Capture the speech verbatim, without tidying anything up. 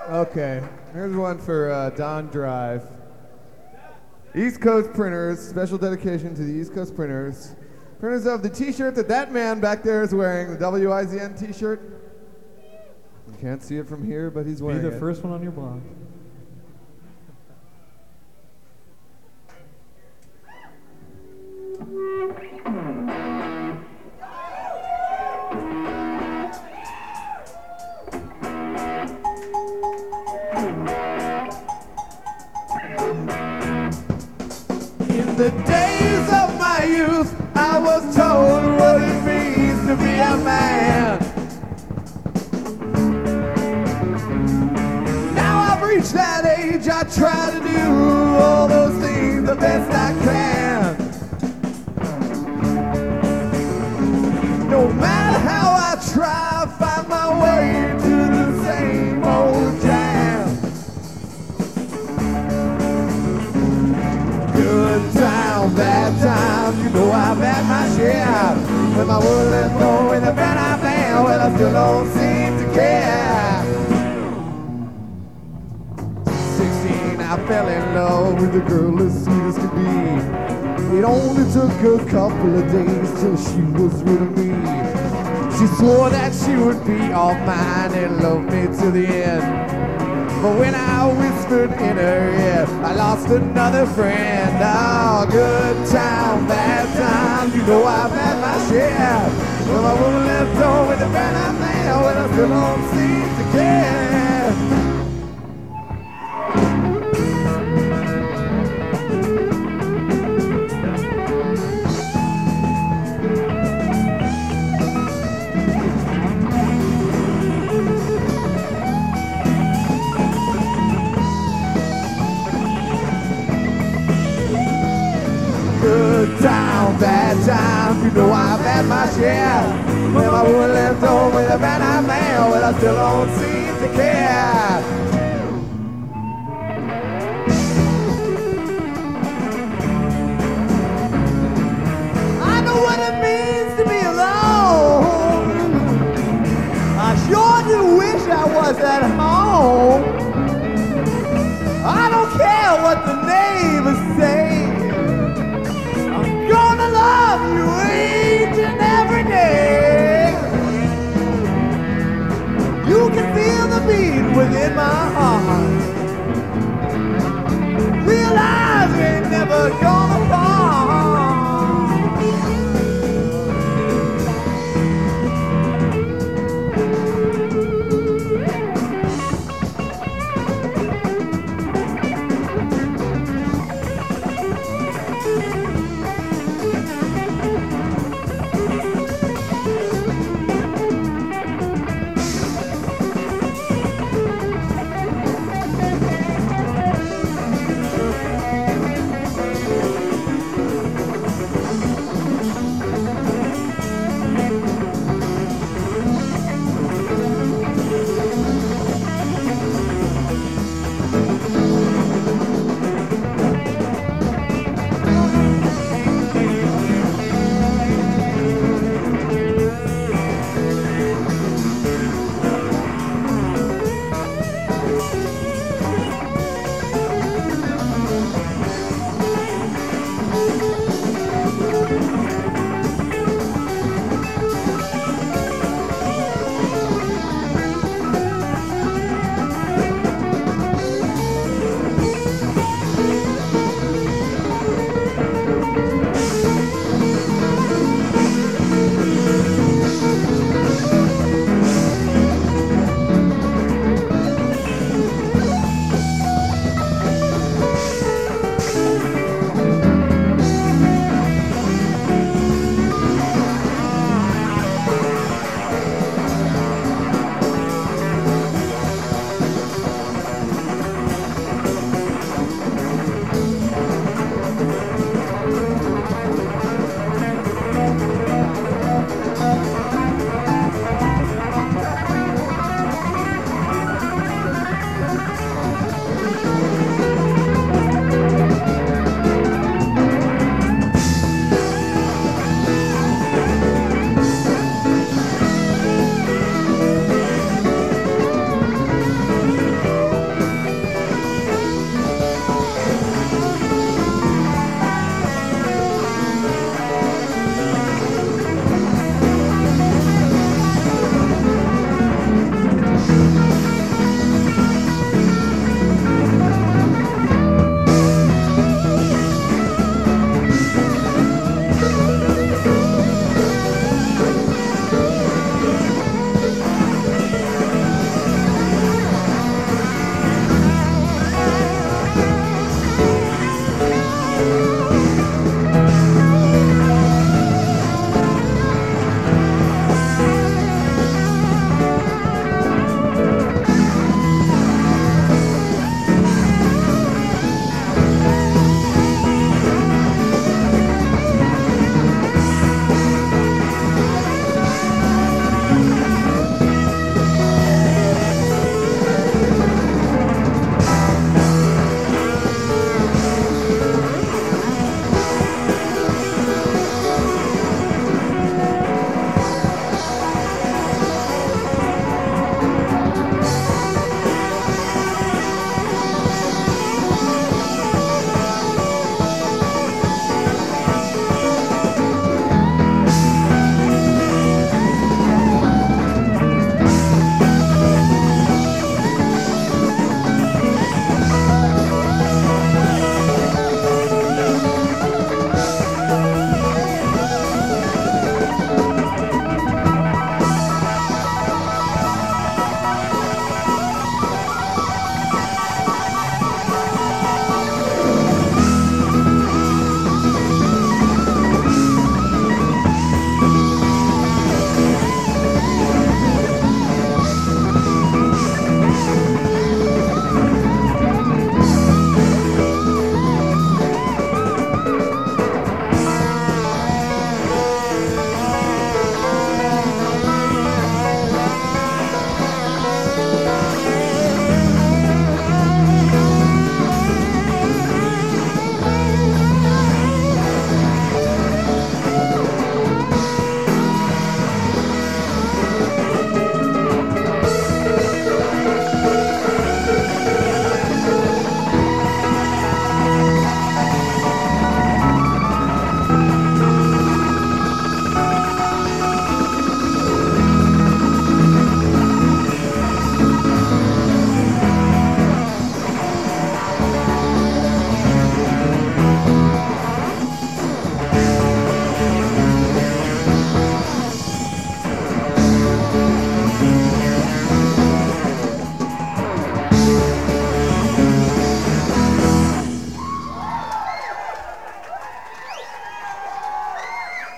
Okay, here's one for uh, Don Drive. East Coast Printers, special dedication to the East Coast Printers. Printers of the t-shirt that that man back there is wearing, the W I Z N t-shirt. You can't see it from here, but he's wearing it. Be the first one on your blog. In the days of my youth, I was told what it means to be a man. Now I've reached that age, I try to do all those things the best I can. No matter how I try, I find my way to the same old jam. Good time, bad time, you know I've had my share. When my world is going the bad I found, well I still don't seem to care. Sixteen, I fell in love with a girl as sweet as could be. It only took a couple of days till she was rid of me. She swore that she would be all mine and love me to the end. But when I whispered in her ear, I lost another friend. Oh, good time, bad time, you know I've had my share. Well, I would've left home with the band I found, but I still don't seem to care. Good time, bad time, you know I've had my share. Well, I would've left home with a band I found, but I still don't seem to care. I know what it means to be alone. I sure do wish I was at home. I don't care what the neighbors say. Gonna love you each and every day. You can feel the beat within my heart.